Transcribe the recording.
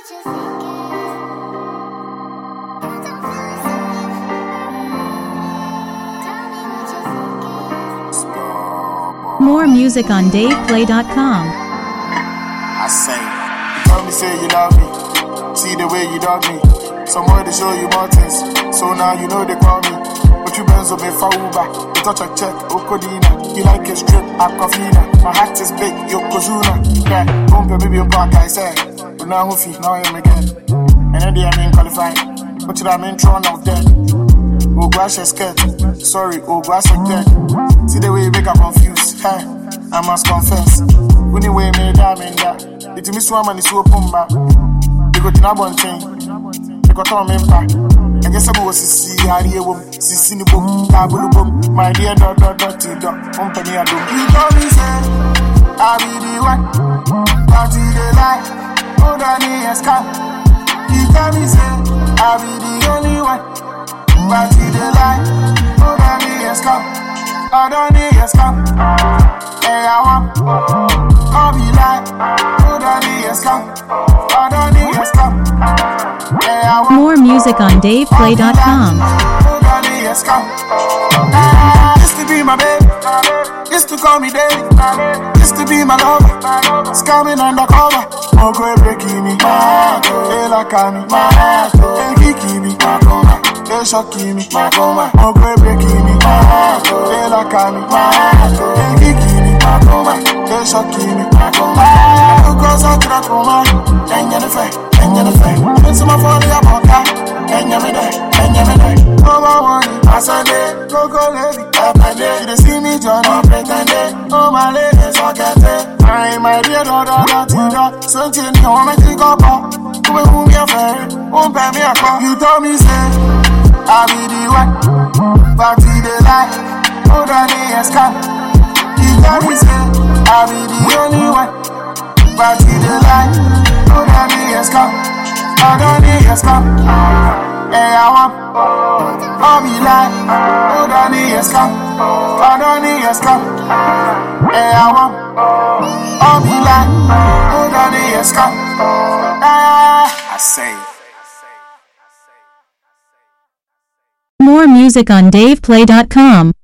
More music on DavePlay.com. I say, tell me say you love me. See the way you dog me. Somewhere to show you more things. So now you know they call me. But you benzo me for Uber. You touch a check, Okodina. You like a strip, Aquafina. My hat is big, Yokozuna. Yeah, don't baby your park, I say. But now Hoofy, now I am again. And then I mean qualified. But you I'm in throne of dead. Oh, grass is scared. Sorry, oh, grass is dead. See the way you make her confused. Hey, I must confess. When you way made that, it miss one man is so pumba. You go to that one thing. You got on me back. I guess I was see how you won't see the boom, taboo boom. My dear dot, company I do. You told me, say, I'll be the one. Party the light. Hold on, yes, come. You tell me, say, I'll be the only one. Party the light. Hold on, yes, come. I don't need yes, come. Hey, I want. I'll be like. Hold on, yes, come. I don't need yes, come. Hey, I want. More music on DavePlay.com. Hold on, yes, come. Used to be my baby. Used to call me Daddy. Used to be my lover. Scamming undercover. Oh, great breaking me. Hey, like me. Hey, kiki me. They shocking me, oh great breaking me. They like me, they kicking me, they shocking me. Who goes out to the coma? And you're the fair, and you're the fair. And some of all the about that, and you're there, and you're there. Oh my one, I said it, go lady, up and there. You see me, John, I'm pretending. Oh my lady, so get it. I'm my dear daughter, something you want me to go up. Who me a fair, won't pay me a call. You told me, say. I'll be the one, party the light, hold on yes, come. You tell me, say, I'll be the only one, party the light, hold on yes, come. Hold on yes, come. Hey, I want, I'll be like, hold on yes, come. Hold on yes, come. Hey, I want, I'll be like, hold on yes, come. I say. More music on DavePlay.com.